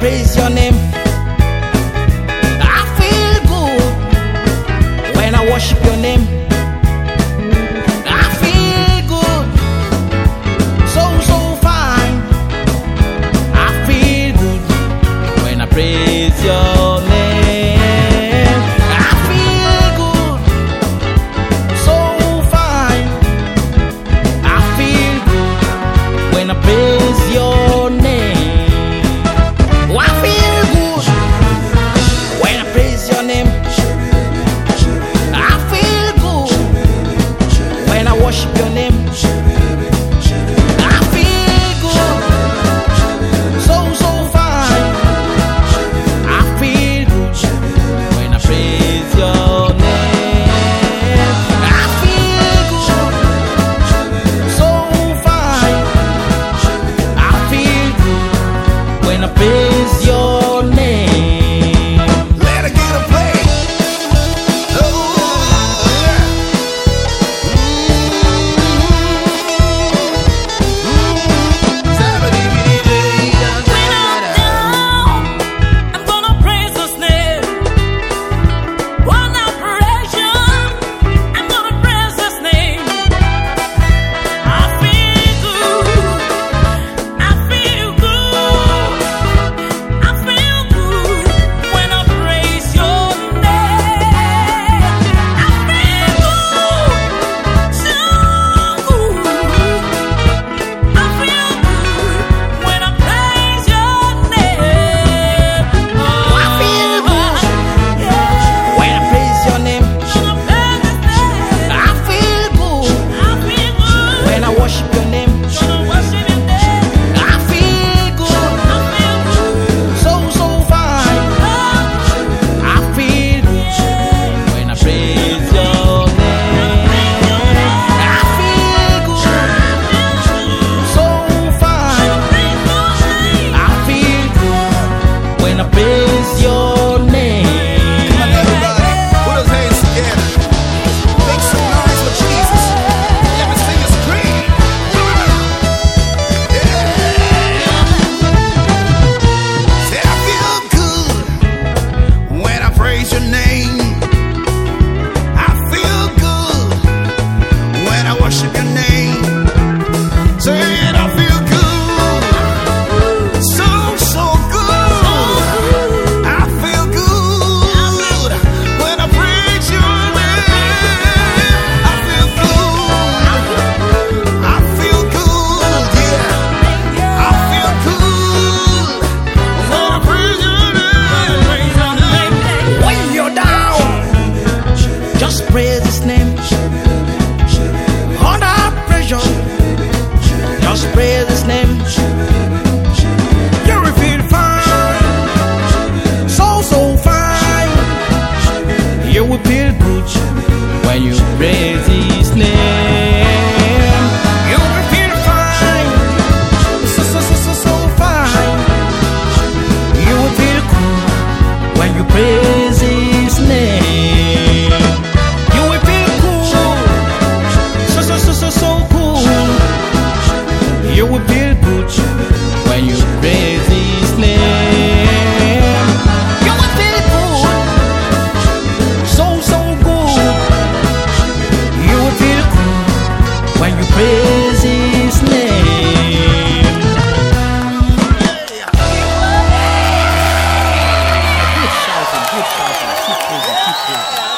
praise your name. I feel good when I worship your name. I feel good, so fine. I feel good when I praise your name. I feel good, so fine. I feel good when I praise your name. Oh, I feel good when I praise your name. I feel good when I worship your name. I feel good, so fine. I feel good when I praise your name. I feel good, so fine. I feel good when I praise your name. Let her get a play. Oh, yeah. When I'm down, I'm gonna praise His name. When I'm pressured, I'm gonna praise His name. I feel good. I feel good. I feel good when I praise Your name. I feel good, so good. I feel good when I praise Your name. I feel good when I praise your name. I feel good when I worship your name. I feel good, so fine. I feel good when I praise your name. I feel good, so fine. I feel good when I praise your name. Come on, everybody. Put those hands together. Make some noise for Jesus. Let me see you scream. Yeah. Say, I feel good when I praise your name. I feel good when I worship your name. Say it, I feel good. So good. I feel good when I praise your name. I feel good. I feel good, yeah. I feel good when I praise your name. When you're down, just praise His name. Under pressure, just praise His name. You will feel fine, so fine. You will feel good when you praise His name. You will feel fine, so fine. You will feel cool when you praise His name. You will feel cool, so cool. You will feel good when you praise His name. You will feel good, so good. You will feel cool when you praise His name. Good shouting, keep praising, keep praising.